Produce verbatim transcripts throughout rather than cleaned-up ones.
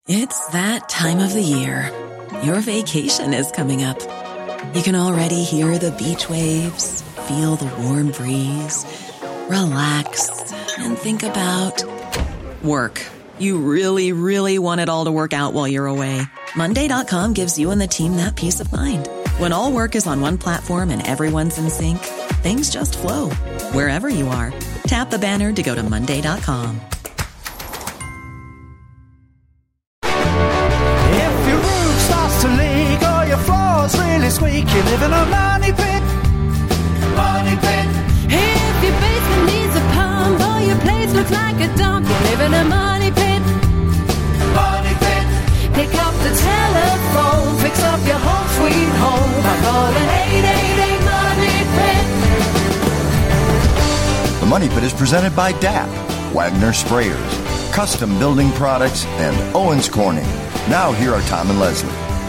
It's that time of the year. Your vacation is coming up. You can already hear the beach waves, feel the warm breeze, relax, and think about work. You really, really want it all to work out while you're away. Monday dot com gives you and the team that peace of mind. When all work is on one platform and everyone's in sync, things just flow. Wherever you are, tap the banner to go to Monday dot com. If your roof starts to leak or your floor's really squeaky, you live in a money pit. Money pit. If your basement needs a pump or your place looks like a dump, you live in a money pit. Money pit. Pick up the telephone, fix up your home sweet home by calling eight eight eight money pit. The Money Pit is presented by D A P, Wagner Sprayers, Custom Building Products, and Owens Corning. Now here are Tom and Leslie.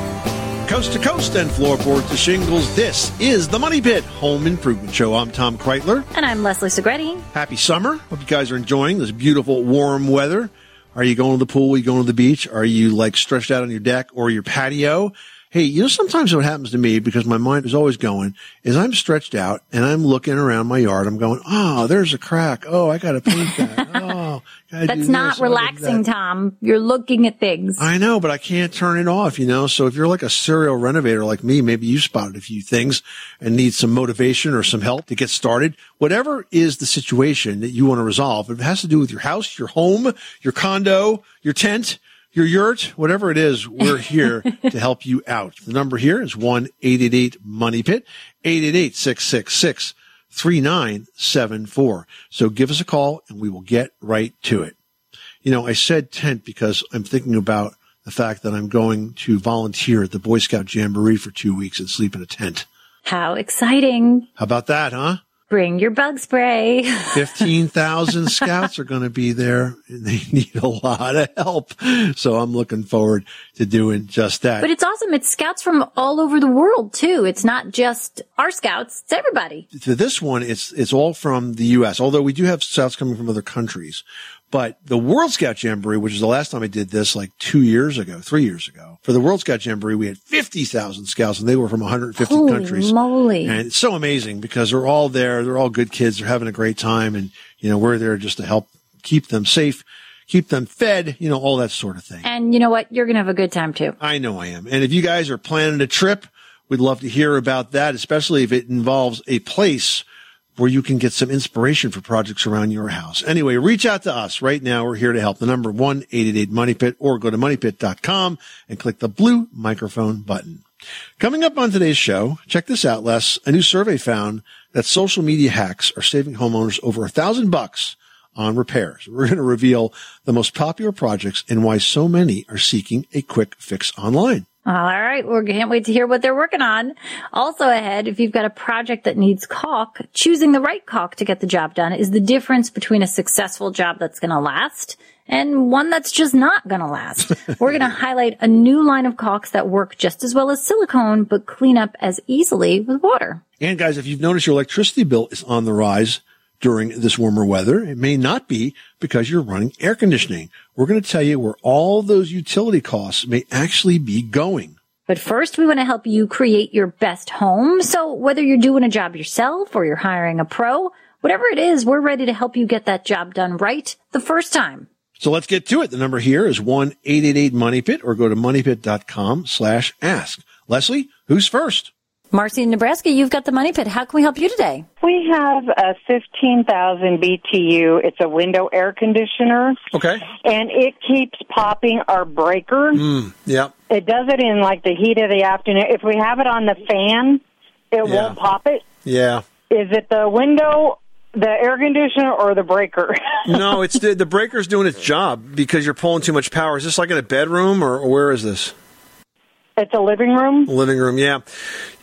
Coast to coast and floorboard to shingles, this is the Money Pit Home Improvement Show. I'm Tom Kreitler. And I'm Leslie Segretti. Happy summer. Hope you guys are enjoying this beautiful warm weather. Are you going to the pool? Are you going to the beach? Are you like stretched out on your deck or your patio? Hey, you know, sometimes what happens to me, because my mind is always going, is I'm stretched out and I'm looking around my yard. I'm going, oh, there's a crack. Oh, I got to paint that. Oh, gotta That's do not this, relaxing, that. Tom. You're looking at things. I know, but I can't turn it off, you know? So if you're like a serial renovator like me, maybe you spotted a few things and need some motivation or some help to get started. Whatever is the situation that you want to resolve, if it has to do with your house, your home, your condo, your tent, your yurt, whatever it is, we're here to help you out. The number here is one eight eight eight money pit, eight eight eight, six six six, three nine seven four. So give us a call and we will get right to it. You know, I said tent because I'm thinking about the fact that I'm going to volunteer at the Boy Scout Jamboree for two weeks and sleep in a tent. How exciting. How about that, huh? Bring your bug spray. fifteen thousand scouts are going to be there, and they need a lot of help. So I'm looking forward to doing just that. But it's awesome. It's scouts from all over the world, too. It's not just our scouts. It's everybody. To this one, it's it's all from the U S, although we do have scouts coming from other countries. But the World Scout Jamboree, which is the last time I did this, like two years ago, three years ago, for the World Scout Jamboree, we had fifty thousand scouts, and they were from one hundred fifty Holy countries. moly. And it's so amazing because they're all there. They're all good kids. They're having a great time. And, you know, we're there just to help keep them safe, keep them fed, you know, all that sort of thing. And you know what? You're going to have a good time, too. I know I am. And if you guys are planning a trip, we'd love to hear about that, especially if it involves a place where you can get some inspiration for projects around your house. Anyway, reach out to us right now. We're here to help. The number one eight eight eight money pit, or go to money pit dot com and click the blue microphone button. Coming up on today's show, check this out, Les. A new survey found that social media hacks are saving homeowners over a thousand bucks on repairs. We're going to reveal the most popular projects and why so many are seeking a quick fix online. All right. We can't wait to hear what they're working on. Also ahead, if you've got a project that needs caulk, choosing the right caulk to get the job done is the difference between a successful job that's going to last and one that's just not going to last. We're going to highlight a new line of caulks that work just as well as silicone, but clean up as easily with water. And guys, if you've noticed your electricity bill is on the rise during this warmer weather, it may not be because you're running air conditioning. We're going to tell you where all those utility costs may actually be going. But first, we want to help you create your best home. So whether you're doing a job yourself or you're hiring a pro, whatever it is, we're ready to help you get that job done right the first time. So let's get to it. The number here is one eight eight eight money pit, or go to money pit dot com slash ask. Leslie, who's first? Marcy in Nebraska, you've got the Money Pit. How can we help you today? We have a fifteen thousand B T U. It's a window air conditioner. Okay. And it keeps popping our breaker. Mm, yeah. It does it in like the heat of the afternoon. If we have it on the fan, it Yeah. won't pop it. Yeah. Is it the window, the air conditioner, or the breaker? No, it's the, the breaker's doing its job because you're pulling too much power. Is this like in a bedroom, or, or where is this? It's a living room. Living room, yeah.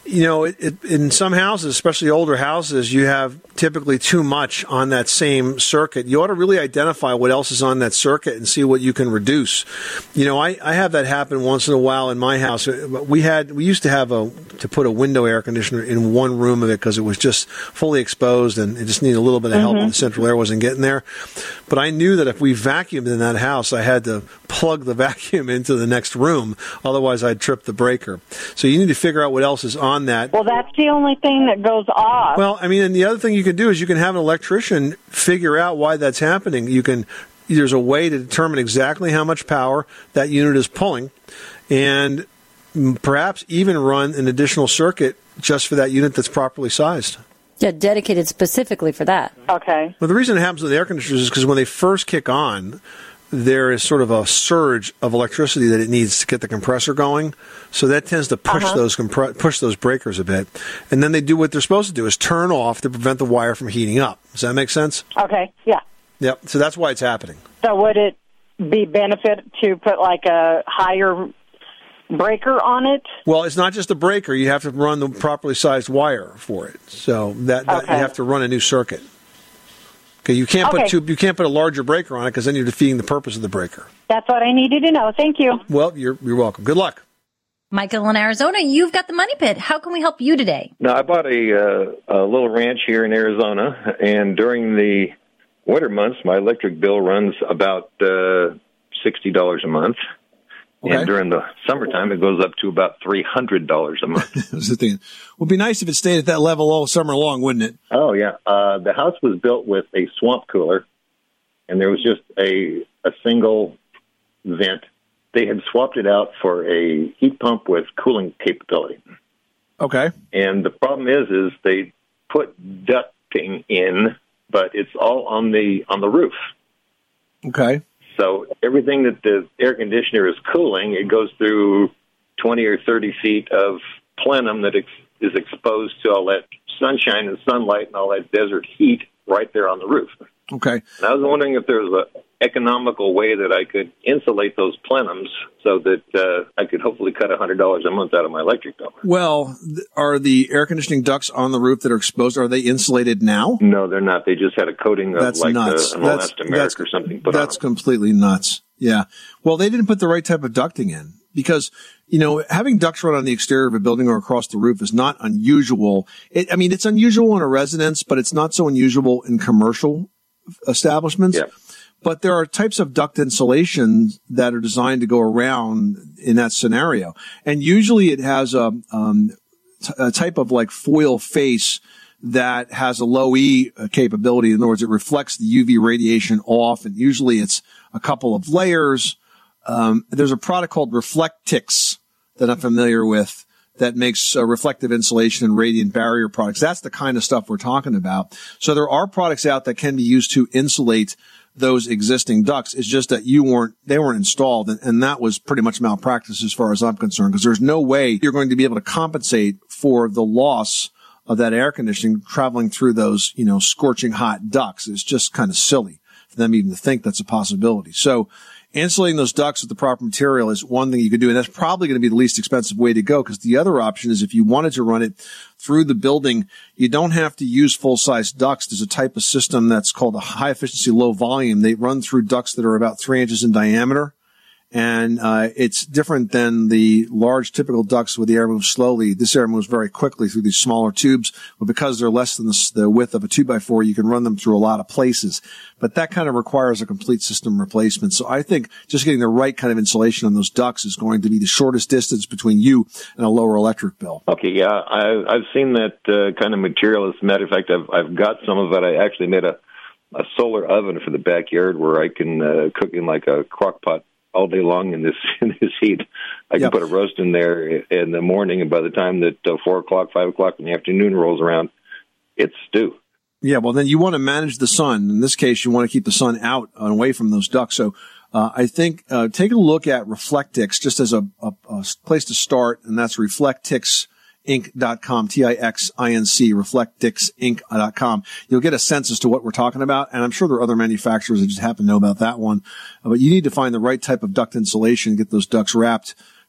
You know, it, it, in some houses, especially older houses, you have typically too much on that same circuit. You ought to really identify what else is on that circuit and see what you can reduce. You know, I, I have that happen once in a while in my house. We had we used to have a to put a window air conditioner in one room of it because it was just fully exposed and it just needed a little bit of help Mm-hmm. and the central air wasn't getting there. But I knew that if we vacuumed in that house, I had to plug the vacuum into the next room. Otherwise, I'd trip the breaker. So you need to figure out what else is on that. Well, that's the only thing that goes off. Well, I mean, and the other thing you can do is you can have an electrician figure out why that's happening. You can, there's a way to determine exactly how much power that unit is pulling, and perhaps even run an additional circuit just for that unit that's properly sized. Yeah, dedicated specifically for that. Okay. Well, the reason it happens with air conditioners is because when they first kick on, there is sort of a surge of electricity that it needs to get the compressor going. So that tends to push Uh-huh. those compre- push those breakers a bit. And then they do what they're supposed to do, is turn off to prevent the wire from heating up. Does that make sense? Okay, yeah. Yep. So that's why it's happening. So would it be benefit to put like a higher breaker on it? Well, it's not just a breaker. You have to run the properly sized wire for it. So that, that Okay. you have to run a new circuit. Okay, you can't Okay. put two, you can't put a larger breaker on it because then you're defeating the purpose of the breaker. That's what I needed to know. Thank you. Well, you're you're welcome. Good luck. Michael in Arizona, you've got the money pit. How can we help you today? Now, I bought a, uh, a little ranch here in Arizona, and during the winter months, my electric bill runs about uh, sixty dollars a month. Okay. And during the summertime, it goes up to about three hundred dollars a month. That's the thing. Would be nice if it stayed at that level all summer long, wouldn't it? Oh, yeah. Uh, the house was built with a swamp cooler, and there was just a, a single vent. They had swapped it out for a heat pump with cooling capability. Okay. And the problem is, is they put ducting in, but it's all on the on the roof. Okay. So everything that the air conditioner is cooling, it goes through twenty or thirty feet of plenum that ex- is exposed to all that sunshine and sunlight and all that desert heat right there on the roof. Okay. And I was wondering if there was an economical way that I could insulate those plenums so that uh, I could hopefully cut one hundred dollars a month out of my electric bill. Well, th- are the air conditioning ducts on the roof that are exposed, are they insulated now? No, they're not. They just had a coating of That's like nuts. Uh, an That's, elastomeric that's, or something put that's on it. completely nuts. Yeah. Well, they didn't put the right type of ducting in because, you know, having ducts run on the exterior of a building or across the roof is not unusual. It, I mean, it's unusual in a residence, but it's not so unusual in commercial establishments. Yeah. But there are types of duct insulation that are designed to go around in that scenario. And usually it has a, um, t- a type of like foil face that has a low E capability. In other words, it reflects the U V radiation off, and usually it's a couple of layers. Um, there's a product called Reflectix that I'm familiar with that makes uh, reflective insulation and radiant barrier products. That's the kind of stuff we're talking about. So there are products out that can be used to insulate those existing ducts. It's just that you weren't, they weren't installed, and, and that was pretty much malpractice as far as I'm concerned, because there's no way you're going to be able to compensate for the loss of that air conditioning traveling through those, you know, scorching hot ducts. It's just kind of silly for them even to think that's a possibility. So insulating those ducts with the proper material is one thing you could do, and that's probably going to be the least expensive way to go, because the other option is if you wanted to run it through the building, you don't have to use full-size ducts. There's a type of system that's called a high-efficiency, low-volume. They run through ducts that are about three inches in diameter, and uh it's different than the large typical ducts where the air moves slowly. This air moves very quickly through these smaller tubes, but because they're less than the, the width of a two by four, you can run them through a lot of places. But that kind of requires a complete system replacement. So I think just getting the right kind of insulation on those ducts is going to be the shortest distance between you and a lower electric bill. Okay, yeah, I, I've seen that uh, kind of material. As a matter of fact, I've I've got some of it. I actually made a, a solar oven for the backyard where I can uh, cook in like a crock pot all day long in this in this heat. I can Yep. put a roast in there in the morning, and by the time that uh, four o'clock, five o'clock in the afternoon rolls around, it's stew. Yeah, well, then you want to manage the sun. In this case, you want to keep the sun out and away from those ducts. So uh, I think uh, take a look at Reflectix just as a, a, a place to start, and that's reflectix inc dot com, T I X I N C, reflectix inc dot com. You'll get a sense as to what we're talking about, and I'm sure there are other manufacturers that just happen to know about that one. Uh, but you need to find the right type of duct insulation, get those ducts wrapped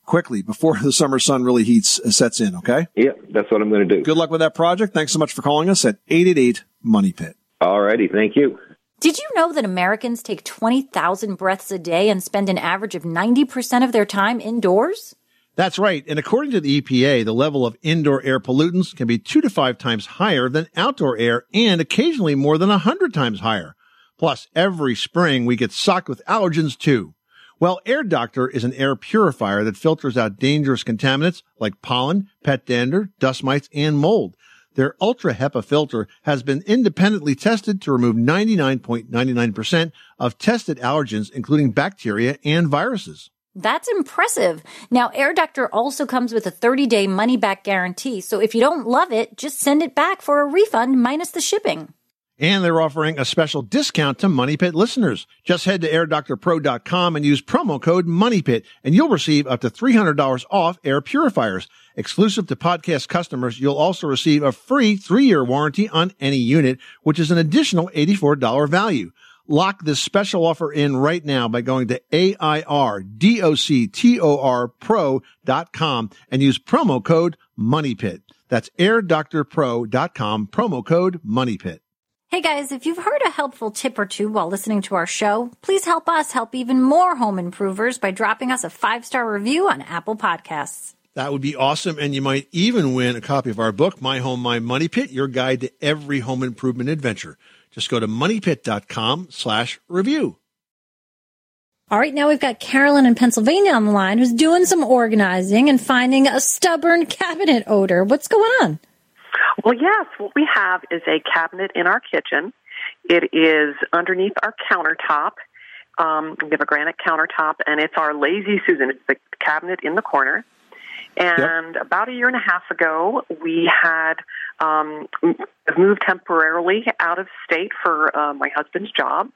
quickly before the summer sun really heats sets in, okay? Yeah, that's what I'm going to do. Good luck with that project. Thanks so much for calling us at eight eight eight, money pit. All righty. Thank you. Did you know that Americans take twenty thousand breaths a day and spend an average of ninety percent of their time indoors? That's right. And according to the E P A, the level of indoor air pollutants can be two to five times higher than outdoor air and occasionally more than one hundred times higher. Plus, every spring we get socked with allergens too. Well, Air Doctor is an air purifier that filters out dangerous contaminants like pollen, pet dander, dust mites, and mold. Their Ultra HEPA filter has been independently tested to remove ninety-nine point nine nine percent of tested allergens, including bacteria and viruses. That's impressive. Now, Air Doctor also comes with a thirty-day money-back guarantee, so if you don't love it, just send it back for a refund minus the shipping. And they're offering a special discount to Money Pit listeners. Just head to air doctor pro dot com and use promo code MONEYPIT, and you'll receive up to three hundred dollars off air purifiers. Exclusive to podcast customers, you'll also receive a free three-year warranty on any unit, which is an additional eighty-four dollars value. Lock this special offer in right now by going to A I R D O C T O R pro dot com and use promo code MONEYPIT. That's air doctor pro dot com, promo code MONEYPIT. Hey guys, if you've heard a helpful tip or two while listening to our show, please help us help even more home improvers by dropping us a five-star review on Apple Podcasts. That would be awesome, and you might even win a copy of our book, My Home, My Money Pit, your guide to every home improvement adventure. Just go to moneypit.com slash review. All right, now we've got Carolyn in Pennsylvania on the line who's doing some organizing and finding a stubborn cabinet odor. What's going on? Well, yes, what we have is a cabinet in our kitchen. It is underneath our countertop. Um, we have a granite countertop, and it's our Lazy Susan. It's the cabinet in the corner. And yep. About a year and a half ago, we had um, moved temporarily out of state for uh, my husband's job.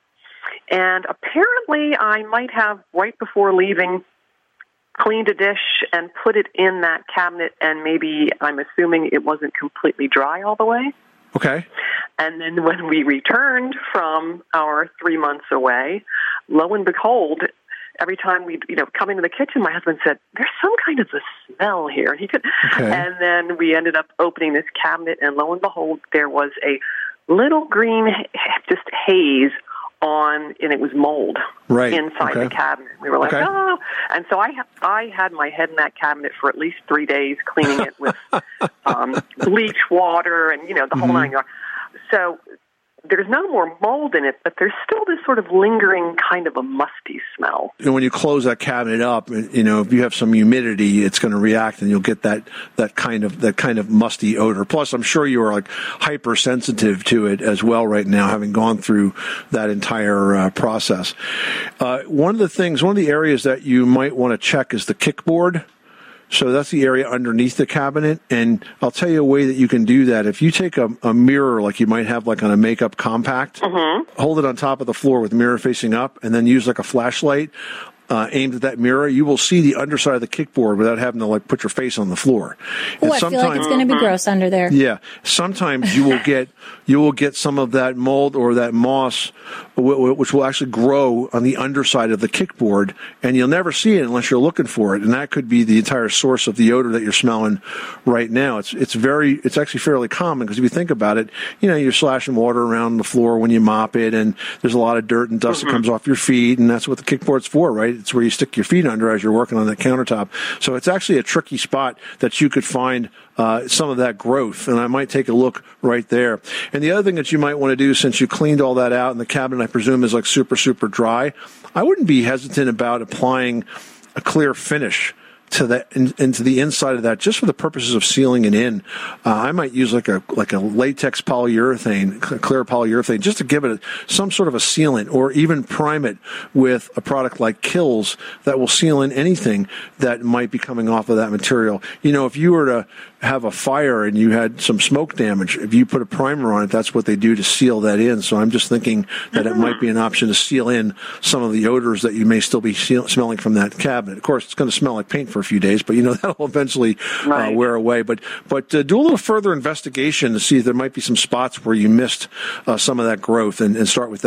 And apparently I might have, right before leaving, cleaned a dish and put it in that cabinet, and maybe I'm assuming it wasn't completely dry all the way. Okay. And then when we returned from our three months away, lo and behold, every time we'd, you know, come into the kitchen, my husband said, there's some kind of a smell here. And he could, okay. And then we ended up opening this cabinet, and lo and behold, there was a little green, just haze on, and it was mold right. inside okay. the cabinet. We were like, okay. oh. And so I, I had my head in that cabinet for at least three days, cleaning it with um, bleach water and, you know, the mm-hmm. whole nine yards. So there's no more mold in it, but there's still this sort of lingering kind of a musty smell. And when you close that cabinet up, you know, if you have some humidity, it's going to react, and you'll get that that kind of that kind of musty odor. Plus, I'm sure you are like hypersensitive to it as well right now, having gone through that entire uh, process. Uh, one of the things, one of the areas that you might want to check is the kickboard. So that's the area underneath the cabinet, and I'll tell you a way that you can do that. If you take a, a mirror like you might have like on a makeup compact, mm-hmm. hold it on top of the floor with the mirror facing up, and then use like a flashlight uh, aimed at that mirror, you will see the underside of the kickboard without having to like put your face on the floor. Oh, I feel like it's going to be gross under there. Yeah, sometimes you will get you will get some of that mold or that moss, which will actually grow on the underside of the kickboard, and you'll never see it unless you're looking for it. And that could be the entire source of the odor that you're smelling right now. It's it's very it's actually fairly common, because if you think about it, you know, you're slashing water around the floor when you mop it, and there's a lot of dirt and dust mm-hmm. that comes off your feet, and that's what the kickboard's for, right? It's where you stick your feet under as you're working on that countertop. So it's actually a tricky spot that you could find uh, some of that growth, and I might take a look right there. And the other thing that you might want to do, since you cleaned all that out and the cabinet, I presume, is like super, super dry, I wouldn't be hesitant about applying a clear finish to that in, into the inside of that, just for the purposes of sealing it in. Uh, I might use like a like a latex polyurethane, clear polyurethane, just to give it a, some sort of a sealant, or even prime it with a product like Kills that will seal in anything that might be coming off of that material. You know, if you were to have a fire and you had some smoke damage, if you put a primer on it, that's what they do to seal that in. So I'm just thinking that it might be an option to seal in some of the odors that you may still be seal- smelling from that cabinet. Of course, it's going to smell like paint for a few days, but you know, that'll eventually right. uh, wear away. But but uh, do a little further investigation to see if there might be some spots where you missed uh, some of that growth, and, and start with that.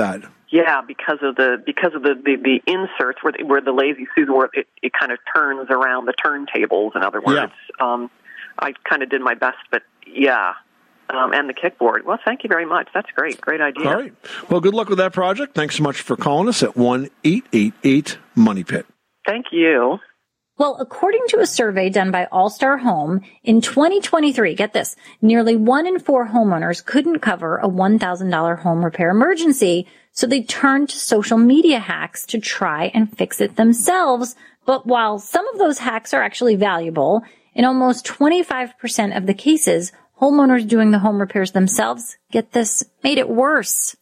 Yeah, because of the because of the, the, the inserts where the, where the Lazy Susan, where it, it kind of turns around the turntables. In other words, yeah. um, I kind of did my best, but yeah, um, and the kickboard. Well, thank you very much. That's great, great idea. All right. Well, good luck with that project. Thanks so much for calling us at one eight eight eight money pit. Thank you. Well, according to a survey done by All Star Home, in twenty twenty-three, get this, nearly one in four homeowners couldn't cover a one thousand dollars home repair emergency, so they turned to social media hacks to try and fix it themselves. But while some of those hacks are actually valuable, in almost twenty-five percent of the cases, homeowners doing the home repairs themselves, get this, made it worse.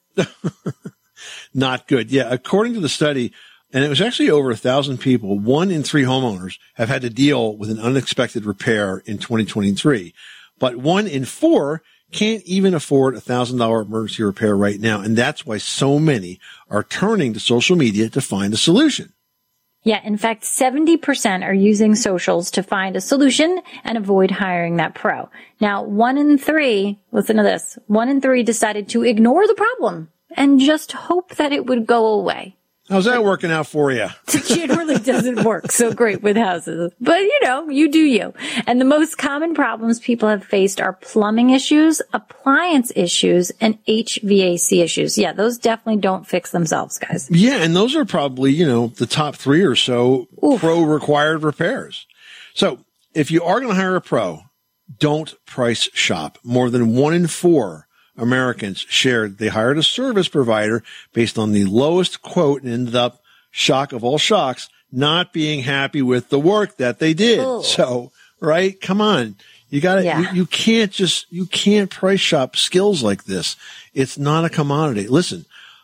Not good. Yeah, according to the study, and it was actually over a thousand people, one in three homeowners have had to deal with an unexpected repair in twenty twenty-three. But one in four can't even afford a thousand dollar emergency repair right now. And that's why so many are turning to social media to find a solution. Yeah, in fact, seventy percent are using socials to find a solution and avoid hiring that pro. Now, one in three, listen to this, one in three decided to ignore the problem and just hope that it would go away. How's that working out for you? It generally doesn't work so great with houses. But, you know, you do you. And the most common problems people have faced are plumbing issues, appliance issues, and H V A C issues. Yeah, those definitely don't fix themselves, guys. Yeah, and those are probably, you know, the top three or so Oof. pro-required repairs. So if you are going to hire a pro, don't price shop. More than one in four Americans shared they hired a service provider based on the lowest quote and ended up, shock of all shocks, not being happy with the work that they did. Ooh. So, right? Come on. You gotta, yeah. you, you can't just, you can't price shop skills like this. It's not a commodity. Listen,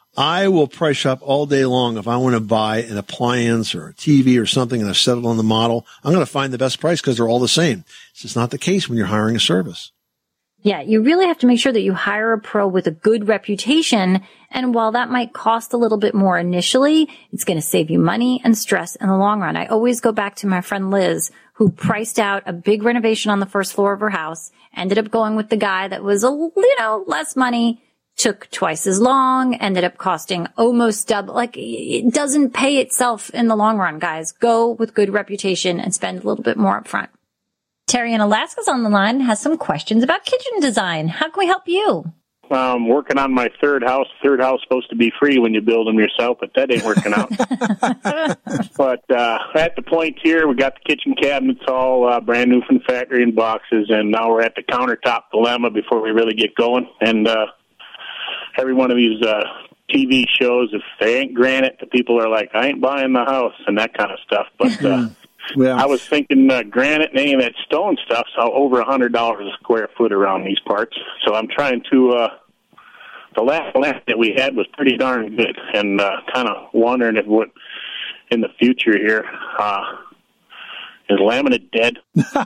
I will price shop all day long if I want to buy an appliance or a T V or something and I've settled on the model. I'm going to find the best price because they're all the same. It's just not the case when you're hiring a service. Yeah, you really have to make sure that you hire a pro with a good reputation. And while that might cost a little bit more initially, it's going to save you money and stress in the long run. I always go back to my friend Liz, who priced out a big renovation on the first floor of her house, ended up going with the guy that was a, you know, less money, took twice as long, ended up costing almost double. Like, it doesn't pay itself in the long run, guys. Go with good reputation and spend a little bit more up front. Terry in Alaska's on the line, has some questions about kitchen design. How can we help you? I'm working on my third house. Third house supposed to be free when you build them yourself, but that ain't working out. But uh, at the point here, we got the kitchen cabinets all uh, brand new from the factory in boxes, and now we're at the countertop dilemma before we really get going. And uh, every one of these uh, T V shows, if they ain't granite, the people are like, I ain't buying the house, and that kind of stuff. But uh, yeah. I was thinking uh, granite and any of that stone stuff's over one hundred dollars a square foot around these parts. So I'm trying to, uh, the last lamp that we had was pretty darn good, and uh, kind of wondering if what in the future here, uh, is laminate dead?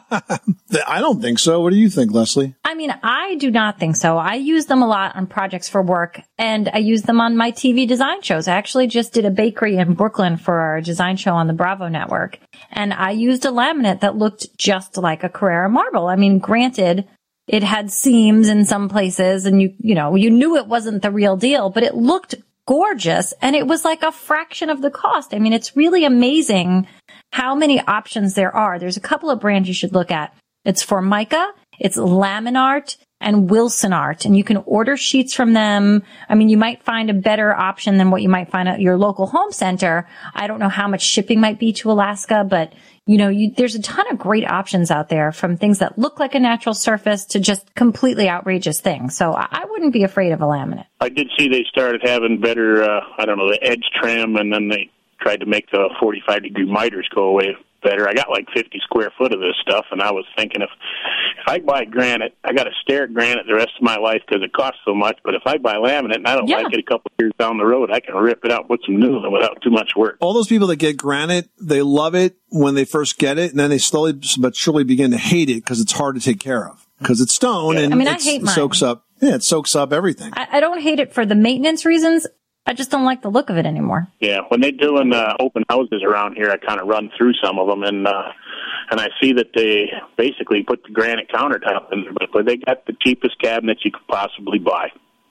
I don't think so. What do you think, Leslie? I mean, I do not think so. I use them a lot on projects for work, and I use them on my T V design shows. I actually just did a bakery in Brooklyn for our design show on the Bravo Network, and I used a laminate that looked just like a Carrara marble. I mean, granted, it had seams in some places, and you, you know, you knew it wasn't the real deal, but it looked gorgeous, and it was like a fraction of the cost. I mean, it's really amazing how many options there are. There's a couple of brands you should look at. It's Formica, it's Laminart, and Wilson Art, and you can order sheets from them. I mean, you might find a better option than what you might find at your local home center. I don't know how much shipping might be to Alaska, but you know, you, there's a ton of great options out there, from things that look like a natural surface to just completely outrageous things. So I, I wouldn't be afraid of a laminate. I did see they started having better, uh, I don't know, the edge trim, and then they tried to make the forty-five degree miters go away better. I got like fifty square foot of this stuff, and I was thinking if if I buy granite, I got to stare at granite the rest of my life because it costs so much. But if I buy laminate and I don't yeah. like it a couple of years down the road, I can rip it out, put some new in it without too much work. All those people that get granite, they love it when they first get it, and then they slowly but surely begin to hate it because it's hard to take care of. Because it's stone, yeah. and I mean, it's, I hate mine. It soaks up. Yeah, it soaks up everything. I, I don't hate it for the maintenance reasons. I just don't like the look of it anymore. Yeah, when they're doing uh, open houses around here, I kind of run through some of them, and uh, and I see that they basically put the granite countertop in there, but they got the cheapest cabinets you could possibly buy.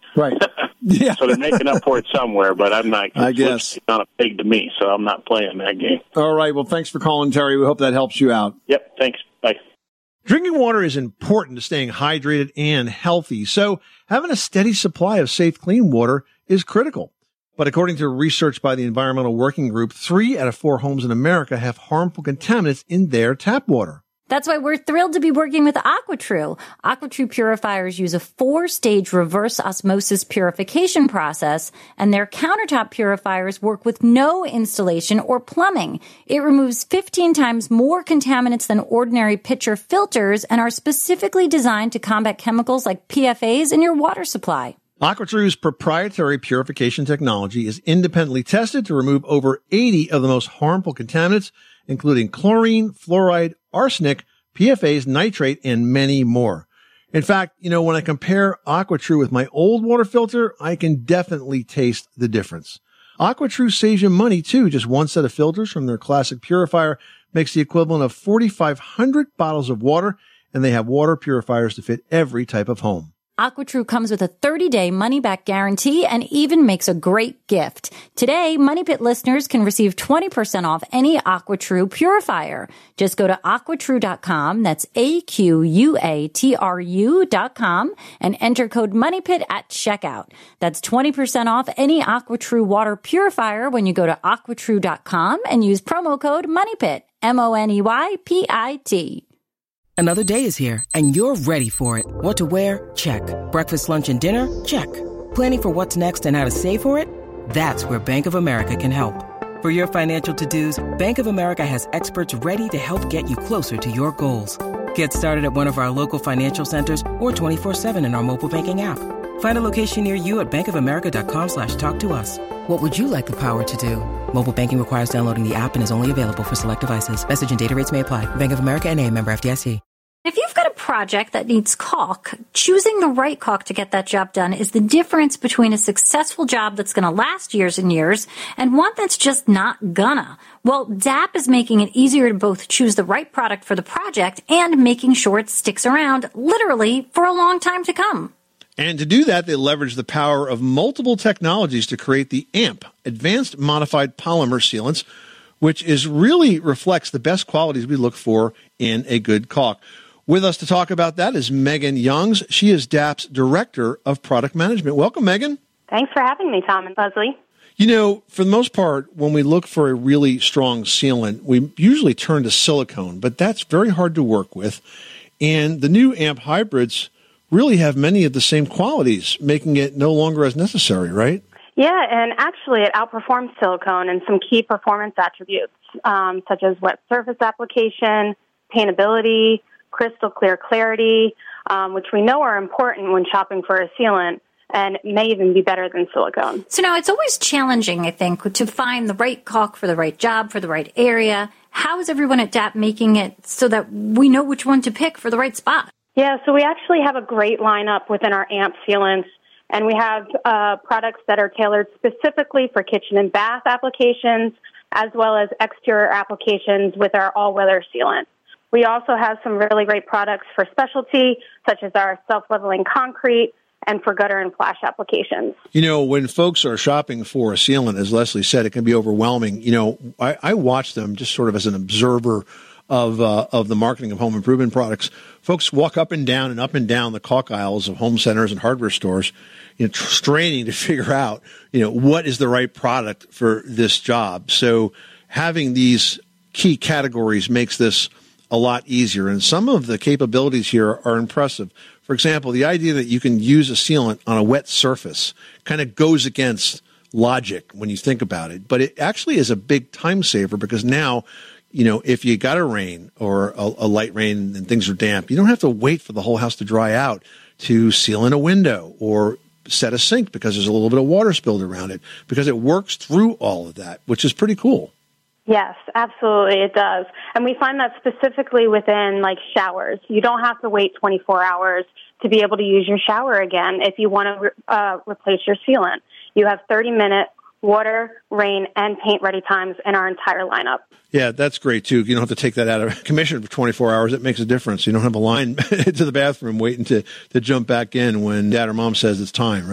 Right. Yeah. So they're making up for it somewhere, but I'm not. I guess it's not a pig to me, so I'm not playing that game. All right. Well, thanks for calling, Terry. We hope that helps you out. Yep. Thanks. Bye. Drinking water is important to staying hydrated and healthy, so having a steady supply of safe, clean water is critical. But according to research by the Environmental Working Group, three out of four homes in America have harmful contaminants in their tap water. That's why we're thrilled to be working with AquaTrue. AquaTrue purifiers use a four-stage reverse osmosis purification process, and their countertop purifiers work with no installation or plumbing. It removes fifteen times more contaminants than ordinary pitcher filters and are specifically designed to combat chemicals like P F As in your water supply. AquaTrue's proprietary purification technology is independently tested to remove over eighty of the most harmful contaminants, including chlorine, fluoride, arsenic, P F As, nitrate, and many more. In fact, you know, when I compare AquaTrue with my old water filter, I can definitely taste the difference. AquaTrue saves you money too. Just one set of filters from their classic purifier makes the equivalent of forty-five hundred bottles of water, and they have water purifiers to fit every type of home. AquaTrue comes with a thirty-day money-back guarantee and even makes a great gift. Today, Money Pit listeners can receive twenty percent off any AquaTrue purifier. Just go to aqua true dot com, that's A Q U A T R U dot com, and enter code MONEYPIT at checkout. That's twenty percent off any AquaTrue water purifier when you go to aqua true dot com and use promo code MONEYPIT, M O N E Y P I T. Another day is here, and you're ready for it. What to wear? Check. Breakfast, lunch, and dinner? Check. Planning for what's next and how to save for it? That's where Bank of America can help. For your financial to-dos, Bank of America has experts ready to help get you closer to your goals. Get started at one of our local financial centers or twenty-four seven in our mobile banking app. Find a location near you at bankofamerica.com slash talk to us. What would you like the power to do? Mobile banking requires downloading the app and is only available for select devices. Message and data rates may apply. Bank of America N A, member F D I C. If you've got a project that needs caulk, choosing the right caulk to get that job done is the difference between a successful job that's going to last years and years and one that's just not gonna. Well, D A P is making it easier to both choose the right product for the project and making sure it sticks around, literally, for a long time to come. And to do that, they leverage the power of multiple technologies to create the A M P, Advanced Modified Polymer Sealants, which is really reflects the best qualities we look for in a good caulk. With us to talk about that is Megan Youngs. She is D A P's Director of Product Management. Welcome, Megan. Thanks for having me, Tom and Leslie. You know, for the most part, when we look for a really strong sealant, we usually turn to silicone, but that's very hard to work with. And the new A M P hybrids really have many of the same qualities, making it no longer as necessary, right? Yeah, and actually it outperforms silicone in some key performance attributes, um, such as wet surface application, paintability, crystal clear clarity, um, which we know are important when shopping for a sealant and may even be better than silicone. So now it's always challenging, I think, to find the right caulk for the right job, for the right area. How is everyone at D A P making it so that we know which one to pick for the right spot? Yeah, so we actually have a great lineup within our A M P sealants, and we have uh, products that are tailored specifically for kitchen and bath applications, as well as exterior applications with our all-weather sealant. We also have some really great products for specialty, such as our self-leveling concrete and for gutter and flash applications. You know, when folks are shopping for a sealant, as Leslie said, it can be overwhelming. You know, I, I watch them just sort of as an observer of uh, of the marketing of home improvement products. Folks walk up and down and up and down the caulk aisles of home centers and hardware stores, you know, straining to figure out, you know, what is the right product for this job. So having these key categories makes this a lot easier. And some of the capabilities here are impressive. For example, the idea that you can use a sealant on a wet surface kind of goes against logic when you think about it. But it actually is a big time saver because now, you know, if you got a rain or a, a light rain and things are damp, you don't have to wait for the whole house to dry out to seal in a window or set a sink because there's a little bit of water spilled around it, because it works through all of that, which is pretty cool. Yes, absolutely, it does. And we find that specifically within, like, showers. You don't have to wait twenty-four hours to be able to use your shower again if you want to re- uh, replace your sealant. You have thirty-minute water, rain, and paint-ready times in our entire lineup. Yeah, that's great, too. You don't have to take that out of commission for twenty-four hours. It makes a difference. You don't have a line to the bathroom waiting to, to jump back in when dad or mom says it's time, right?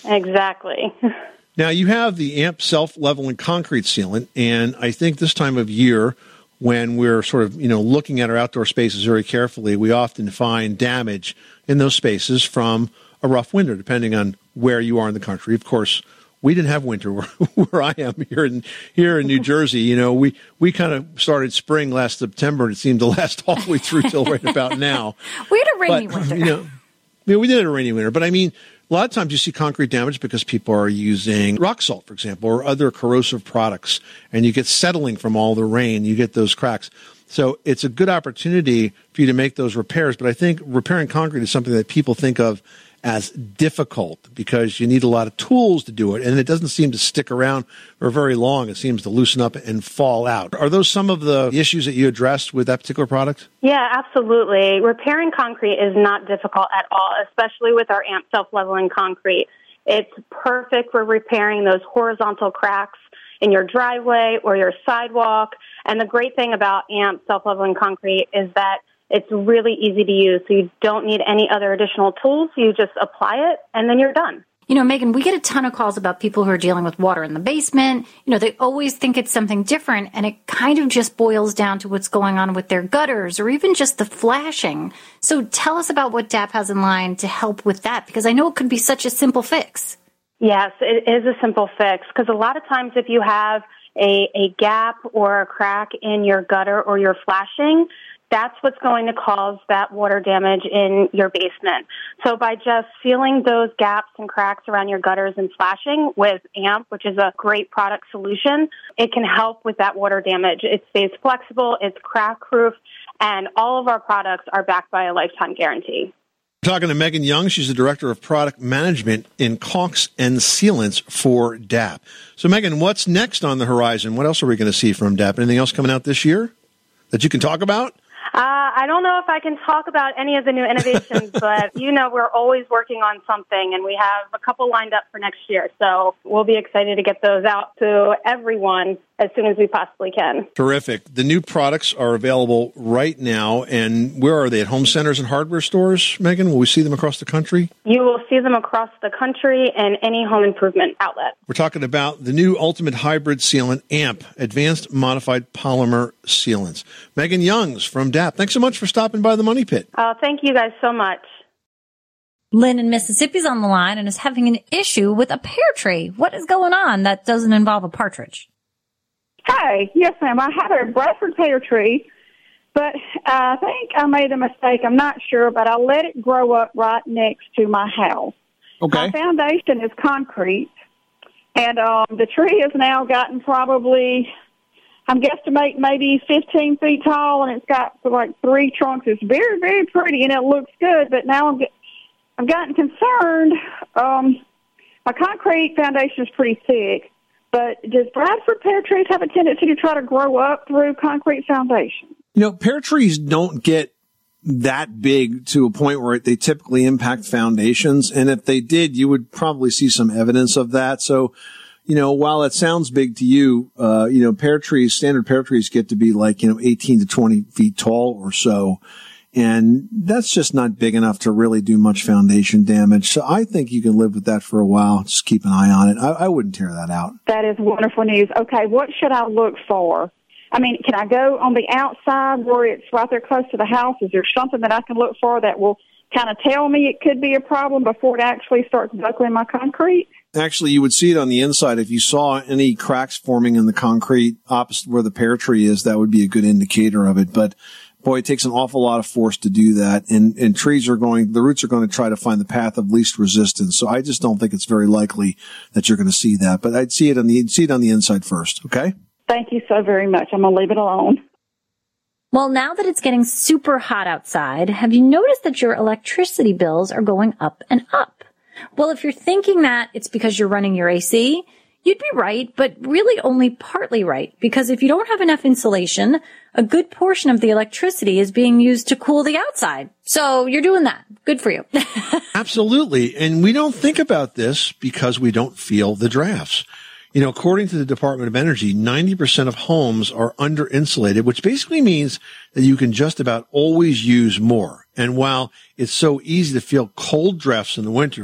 Exactly. Now, you have the A M P self-leveling concrete sealant, and I think this time of year, when we're sort of, you know, looking at our outdoor spaces very carefully, we often find damage in those spaces from a rough winter, depending on where you are in the country. Of course, we didn't have winter where, where I am here in here in New Jersey. You know, we, we kind of started spring last September, and it seemed to last all the way through till right about now. We had a rainy but, winter. You know, yeah, we did have a rainy winter, but I mean, a lot of times you see concrete damage because people are using rock salt, for example, or other corrosive products, and you get settling from all the rain. You get those cracks. So it's a good opportunity for you to make those repairs. But I think repairing concrete is something that people think of as difficult because you need a lot of tools to do it, and it doesn't seem to stick around for very long. It seems to loosen up and fall out. Are those some of the issues that you addressed with that particular product? Yeah, absolutely. Repairing concrete is not difficult at all, especially with our A M P self-leveling concrete. It's perfect for repairing those horizontal cracks in your driveway or your sidewalk. And the great thing about A M P self-leveling concrete is that it's really easy to use, so you don't need any other additional tools. You just apply it, and then you're done. You know, Megan, we get a ton of calls about people who are dealing with water in the basement. You know, they always think it's something different, and it kind of just boils down to what's going on with their gutters or even just the flashing. So tell us about what D A P has in line to help with that, because I know it could be such a simple fix. Yes, it is a simple fix, because a lot of times if you have a, a gap or a crack in your gutter or your flashing, that's what's going to cause that water damage in your basement. So by just sealing those gaps and cracks around your gutters and flashing with A M P, which is a great product solution, it can help with that water damage. It stays flexible, it's crack-proof, and all of our products are backed by a lifetime guarantee. We're talking to Megan Young. She's the Director of Product Management in Caulks and Sealants for D A P. So, Megan, what's next on the horizon? What else are we going to see from D A P? Anything else coming out this year that you can talk about? Uh, I don't know if I can talk about any of the new innovations, but, you know, we're always working on something, and we have a couple lined up for next year. So we'll be excited to get those out to everyone as soon as we possibly can. Terrific. The new products are available right now, and where are they? At home centers and hardware stores, Megan? Will we see them across the country? You will see them across the country and any home improvement outlet. We're talking about the new Ultimate Hybrid Sealant, A M P, Advanced Modified Polymer Sealants. Megan Youngs from D A P. Thanks so much for stopping by the Money Pit. Uh, thank you guys so much. Lynn in Mississippi's on the line and is having an issue with a pear tree. What is going on that doesn't involve a partridge? Hi. Yes, ma'am. I have a Bradford pear tree, but I think I made a mistake. I'm not sure, but I let it grow up right next to my house. Okay. My foundation is concrete, and um, the tree has now gotten probably, I'm guesstimating maybe fifteen feet tall, and it's got like three trunks. It's very, very pretty, and it looks good, but now I'm, I've gotten concerned. Um, my concrete foundation is pretty thick. But does Bradford pear trees have a tendency to try to grow up through concrete foundation? You know, pear trees don't get that big to a point where they typically impact foundations. And if they did, you would probably see some evidence of that. So, you know, while it sounds big to you, uh, you know, pear trees, standard pear trees get to be like, you know, eighteen to twenty feet tall or so. And that's just not big enough to really do much foundation damage. So I think you can live with that for a while. Just keep an eye on it. I, I wouldn't tear that out. That is wonderful news. Okay, what should I look for? I mean, can I go on the outside where it's right there close to the house? Is there something that I can look for that will kind of tell me it could be a problem before it actually starts buckling my concrete? Actually, you would see it on the inside. If you saw any cracks forming in the concrete opposite where the pear tree is, that would be a good indicator of it. But boy, it takes an awful lot of force to do that. And, and trees are going, the roots are going to try to find the path of least resistance. So I just don't think it's very likely that you're going to see that. But I'd see it on the, see it on the inside first. Okay. Thank you so very much. I'm going to leave it alone. Well, now that it's getting super hot outside, have you noticed that your electricity bills are going up and up? Well, if you're thinking that it's because you're running your A C, you'd be right, but really only partly right, because if you don't have enough insulation, a good portion of the electricity is being used to cool the outside. So you're doing that. Good for you. Absolutely. And we don't think about this because we don't feel the drafts. You know, according to the Department of Energy, ninety percent of homes are under insulated, which basically means that you can just about always use more. And while it's so easy to feel cold drafts in the winter,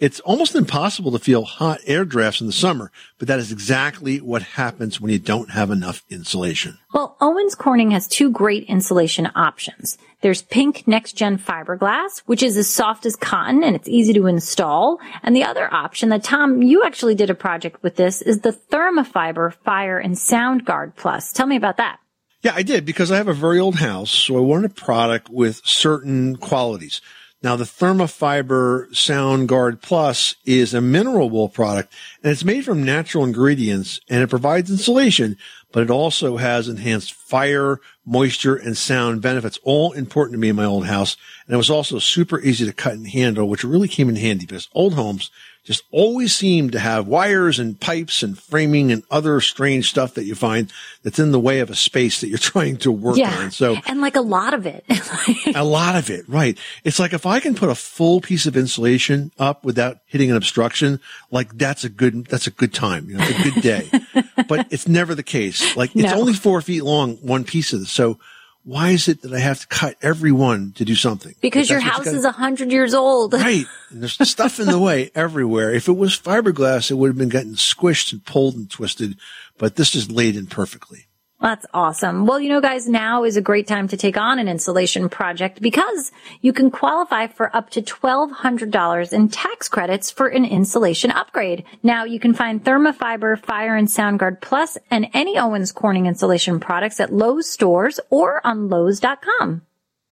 It's almost impossible to feel hot air drafts in the summer, but that is exactly what happens when you don't have enough insulation. Well, Owens Corning has two great insulation options. There's Pink Next Gen Fiberglass, which is as soft as cotton and it's easy to install. And the other option that, Tom, you actually did a project with this is the Thermafiber Fire and Sound Guard Plus. Tell me about that. Yeah, I did because I have a very old house, so I wanted a product with certain qualities. Now, the Thermafiber Sound Guard Plus is a mineral wool product, and it's made from natural ingredients, and it provides insulation, but it also has enhanced fire, moisture, and sound benefits, all important to me in my old house. And it was also super easy to cut and handle, which really came in handy because old homes just always seem to have wires and pipes and framing and other strange stuff that you find that's in the way of a space that you're trying to work yeah. on. So, and like a lot of it. a lot of it, right. It's like if I can put a full piece of insulation up without hitting an obstruction, like that's a good, that's a good time. You know, it's a good day. But it's never the case. Like it's no. only four feet long, one piece of this. So why is it that I have to cut every one to do something? Because your house is a hundred years old. Right. And there's stuff in the way everywhere. If it was fiberglass, it would have been getting squished and pulled and twisted, but this is laid in perfectly. That's awesome. Well, you know, guys, now is a great time to take on an insulation project because you can qualify for up to twelve hundred dollars in tax credits for an insulation upgrade. Now, you can find Thermafiber Fire and Sound Guard Plus and any Owens Corning insulation products at Lowe's stores or on Lowe's dot com.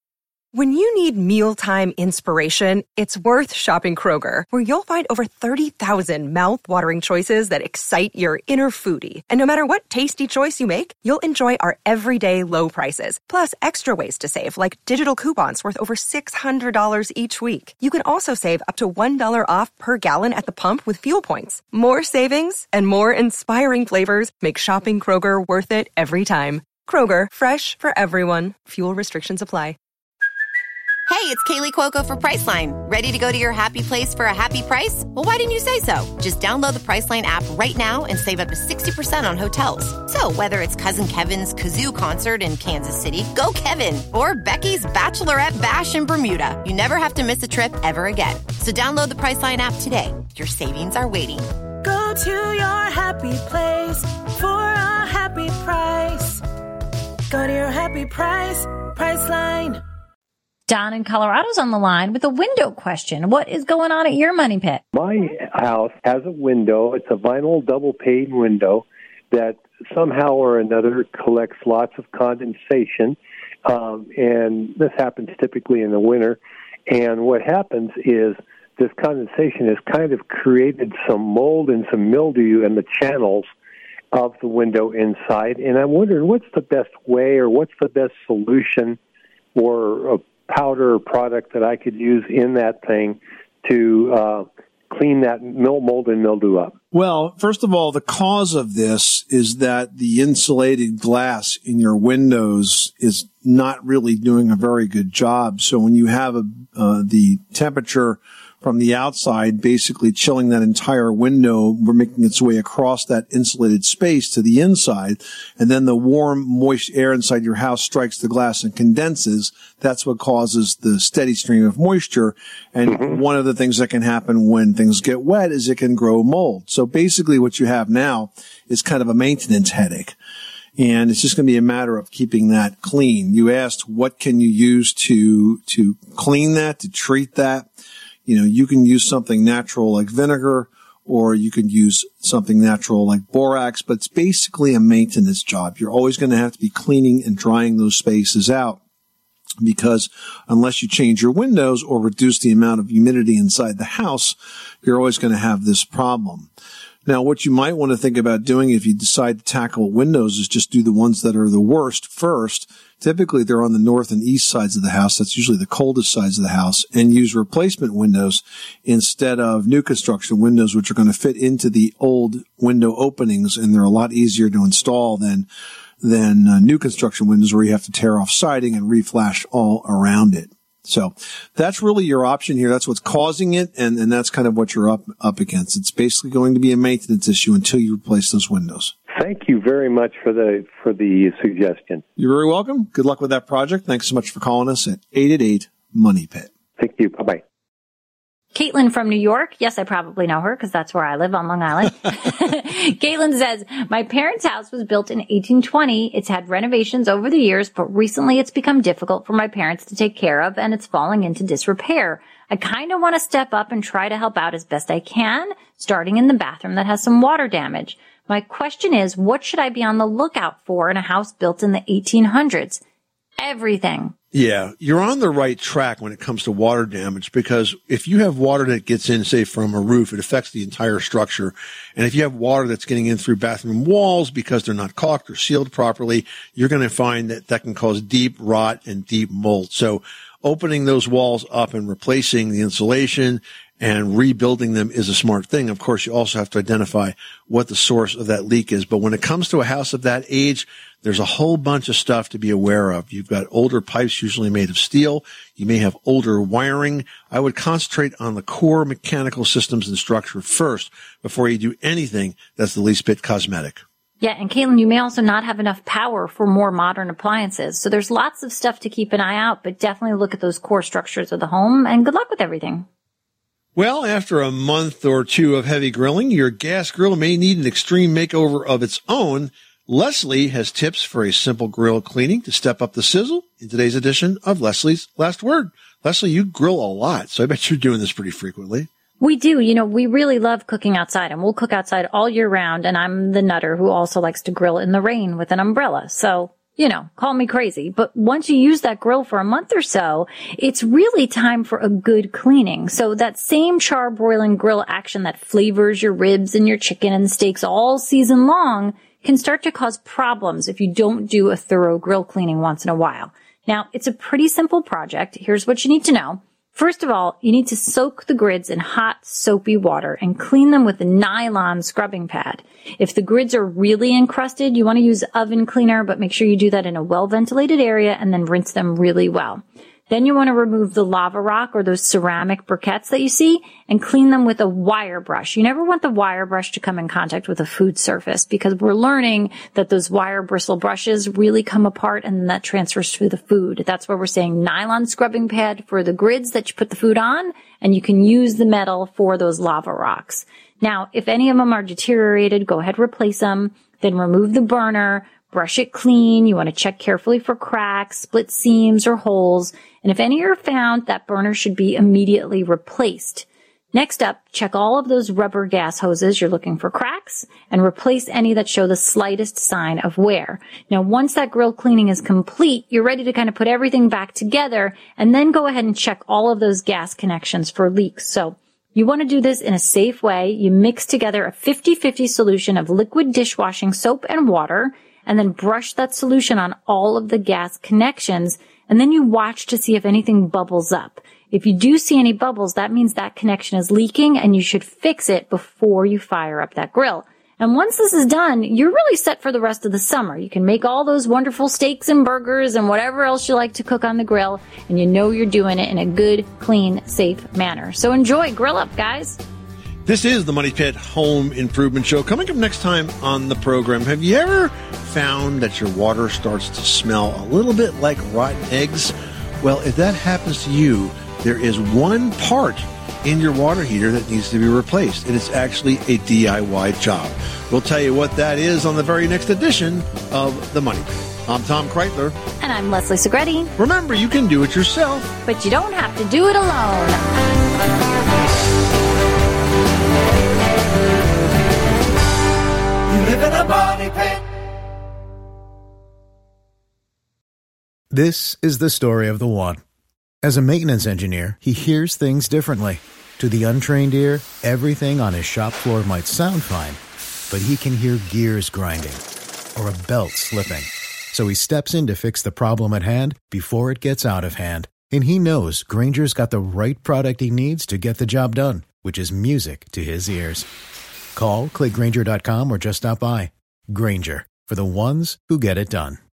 When you need mealtime inspiration, it's worth shopping Kroger, where you'll find over thirty thousand mouth-watering choices that excite your inner foodie. And no matter what tasty choice you make, you'll enjoy our everyday low prices, plus extra ways to save, like digital coupons worth over six hundred dollars each week. You can also save up to one dollar off per gallon at the pump with fuel points. More savings and more inspiring flavors make shopping Kroger worth it every time. Kroger, fresh for everyone. Fuel restrictions apply. Hey, it's Kaylee Cuoco for Priceline. Ready to go to your happy place for a happy price? Well, why didn't you say so? Just download the Priceline app right now and save up to sixty percent on hotels. So whether it's Cousin Kevin's Kazoo Concert in Kansas City, go Kevin, or Becky's Bachelorette Bash in Bermuda, you never have to miss a trip ever again. So download the Priceline app today. Your savings are waiting. Go to your happy place for a happy price. Go to your happy price, Priceline. Don in Colorado's on the line with a window question. What is going on at your money pit? My house has a window. It's a vinyl double pane window that somehow or another collects lots of condensation. Um, and this happens typically in the winter. And what happens is this condensation has kind of created some mold and some mildew in the channels of the window inside. And I'm wondering what's the best way or what's the best solution or a powder or product that I could use in that thing to uh, clean that mold and mildew up? Well, first of all, the cause of this is that the insulated glass in your windows is not really doing a very good job. So when you have a, uh, the temperature from the outside basically chilling that entire window, we're making its way across that insulated space to the inside, and then the warm, moist air inside your house strikes the glass and condenses. That's what causes the steady stream of moisture. And mm-hmm. one of the things that can happen when things get wet is it can grow mold. So basically what you have now is kind of a maintenance headache. And it's just going to be a matter of keeping that clean. You asked, what can you use to, to clean that, to treat that? You know, you can use something natural like vinegar, or you can use something natural like borax, but it's basically a maintenance job. You're always going to have to be cleaning and drying those spaces out, because unless you change your windows or reduce the amount of humidity inside the house, you're always going to have this problem. Now, what you might want to think about doing if you decide to tackle windows is just do the ones that are the worst first. Typically, they're on the north and east sides of the house. That's usually the coldest sides of the house, and use replacement windows instead of new construction windows, which are going to fit into the old window openings, and they're a lot easier to install than than uh, new construction windows where you have to tear off siding and reflash all around it. So that's really your option here. That's what's causing it, and, and that's kind of what you're up up against. It's basically going to be a maintenance issue until you replace those windows. Thank you very much for the for the suggestion. You're very welcome. Good luck with that project. Thanks so much for calling us at eight eight eight, MONEY PIT. Thank you. Bye-bye. Caitlin from New York. Yes, I probably know her because that's where I live on Long Island. Caitlin says, my parents' house was built in eighteen twenty. It's had renovations over the years, but recently it's become difficult for my parents to take care of and it's falling into disrepair. I kind of want to step up and try to help out as best I can, starting in the bathroom that has some water damage. My question is, what should I be on the lookout for in a house built in the eighteen hundreds? Everything. Yeah, you're on the right track when it comes to water damage, because if you have water that gets in, say, from a roof, it affects the entire structure. And if you have water that's getting in through bathroom walls because they're not caulked or sealed properly, you're going to find that that can cause deep rot and deep mold. So opening those walls up and replacing the insulation and rebuilding them is a smart thing. Of course, you also have to identify what the source of that leak is. But when it comes to a house of that age, there's a whole bunch of stuff to be aware of. You've got older pipes, usually made of steel. You may have older wiring. I would concentrate on the core mechanical systems and structure first before you do anything that's the least bit cosmetic. Yeah, and Caitlin, you may also not have enough power for more modern appliances. So there's lots of stuff to keep an eye out, but definitely look at those core structures of the home, and good luck with everything. Well, after a month or two of heavy grilling, your gas grill may need an extreme makeover of its own. Leslie has tips for a simple grill cleaning to step up the sizzle in today's edition of Leslie's Last Word. Leslie, you grill a lot, so I bet you're doing this pretty frequently. We do. You know, we really love cooking outside, and we'll cook outside all year round, and I'm the nutter who also likes to grill in the rain with an umbrella. So, you know, call me crazy. But once you use that grill for a month or so, it's really time for a good cleaning. So that same charbroiling grill action that flavors your ribs and your chicken and steaks all season long can start to cause problems if you don't do a thorough grill cleaning once in a while. Now, it's a pretty simple project. Here's what you need to know. First of all, you need to soak the grids in hot, soapy water and clean them with a nylon scrubbing pad. If the grids are really encrusted, you want to use oven cleaner, but make sure you do that in a well-ventilated area and then rinse them really well. Then you want to remove the lava rock or those ceramic briquettes that you see and clean them with a wire brush. You never want the wire brush to come in contact with a food surface because we're learning that those wire bristle brushes really come apart and then that transfers to the food. That's why we're saying nylon scrubbing pad for the grids that you put the food on, and you can use the metal for those lava rocks. Now, if any of them are deteriorated, go ahead, replace them, then remove the burner, brush it clean. You want to check carefully for cracks, split seams, or holes. And if any are found, that burner should be immediately replaced. Next up, check all of those rubber gas hoses you're looking for cracks and replace any that show the slightest sign of wear. Now, once that grill cleaning is complete, you're ready to kind of put everything back together and then go ahead and check all of those gas connections for leaks. So you want to do this in a safe way. You mix together a fifty-fifty solution of liquid dishwashing soap and water, and then brush that solution on all of the gas connections, and then you watch to see if anything bubbles up. If you do see any bubbles, that means that connection is leaking, and you should fix it before you fire up that grill. And once this is done, you're really set for the rest of the summer. You can make all those wonderful steaks and burgers and whatever else you like to cook on the grill, and you know you're doing it in a good, clean, safe manner. So enjoy. Grill up, guys. This is the Money Pit Home Improvement Show. Coming up next time on the program, have you ever found that your water starts to smell a little bit like rotten eggs? Well, if that happens to you, there is one part in your water heater that needs to be replaced, and it's actually a D I Y job. We'll tell you what that is on the very next edition of the Money Pit. I'm Tom Kreitler. And I'm Leslie Segretti. Remember, you can do it yourself, but you don't have to do it alone. Live in a money pit. This is the story of the one. As a maintenance engineer, he hears things differently. To the untrained ear, everything on his shop floor might sound fine, but he can hear gears grinding or a belt slipping. So he steps in to fix the problem at hand before it gets out of hand. And he knows Grainger's got the right product he needs to get the job done, which is music to his ears. Call, click Grainger dot com, or just stop by. Grainger, for the ones who get it done.